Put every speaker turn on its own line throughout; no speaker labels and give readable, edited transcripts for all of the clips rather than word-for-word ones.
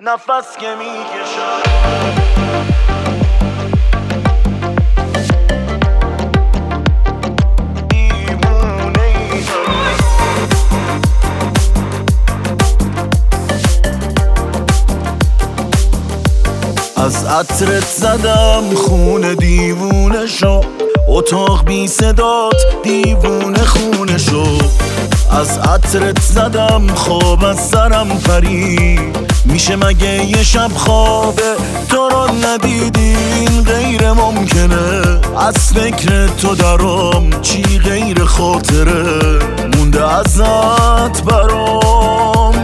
نفس که میکشم از عطرت زدم خونه دیوونه شو، اتاق بی صدات دیوونه خونه شو. از عطرت زدم خواب از سرم پرید، میشه مگه یه شب خوابه تو رو ندیدی؟ این غیر ممکنه، از فکر تو درام چی غیر خاطره مونده ازت برام.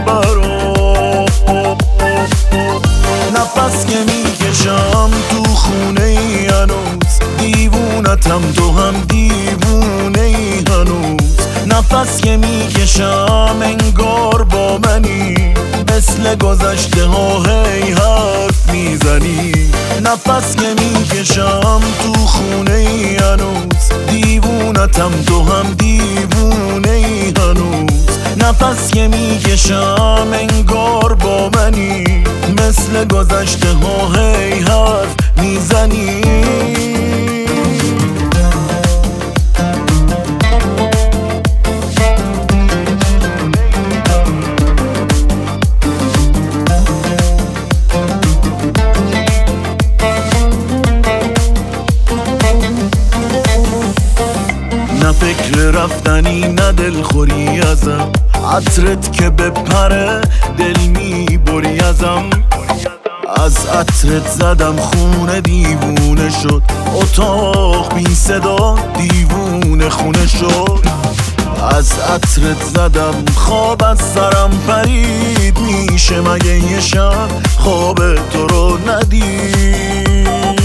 نفس که میکشم تو خونه ای هنوز، دیوونتم تو هم دیوونه ای هنوز. نفس که میکشم انگار با منی، مثل گذشته ها هی حرف میزنی. نفس که میکشم تو خونه ای هنوز، دیوونتم تو هم دیوونه ای هنوز. نفس که میکشم انگار با منی، مثل گذشته ها هی حرف میزنی. نه فکر رفتنی نه دلخوری ازم، عطرت که بپره دل میبری ازم. از عطرت زدم خونه دیوونه شد، اتاق بی صدا دیوونه خونه شد. از عطرت زدم خواب از سرم پرید، میشه مگه یه شب خواب تو رو ندید؟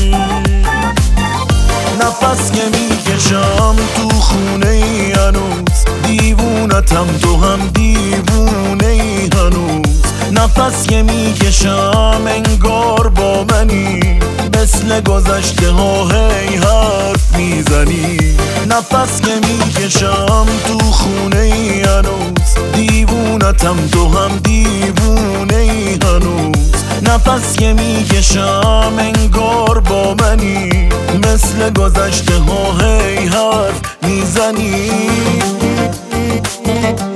نفس که میکشم تو خونه ای هنوز، دیوونتم تو هم دیوونه ای هنوز. نفس که میکشم انگار با منی، مثل گذشته ها هی حرف میزنی. نفس که میکشم تو خونه ای هنوز، دیوونتم تو هم دیوونه ای هنوز. نفس که میکشم انگار با منی، مثل گذشته ها هی حرف میزنی.